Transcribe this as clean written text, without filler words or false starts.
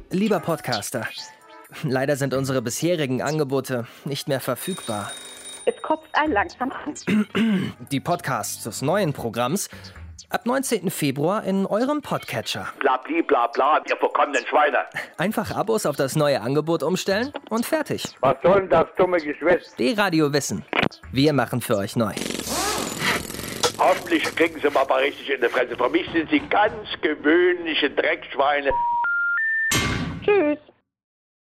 Lieber Podcaster, leider sind unsere bisherigen Angebote nicht mehr verfügbar. Es kotzt einen langsam an. Die Podcasts des neuen Programms ab 19. Februar in eurem Podcatcher. Blabli, bla bla, ihr verkommenen Schweine. Einfach Abos auf das neue Angebot umstellen und fertig. Was soll denn das dumme Geschwätz? D-Radio Wissen. Wir machen für euch neu. Hoffentlich kriegen Sie mal richtig in die Fresse. Für mich sind Sie ganz gewöhnliche Dreckschweine. Tschüss.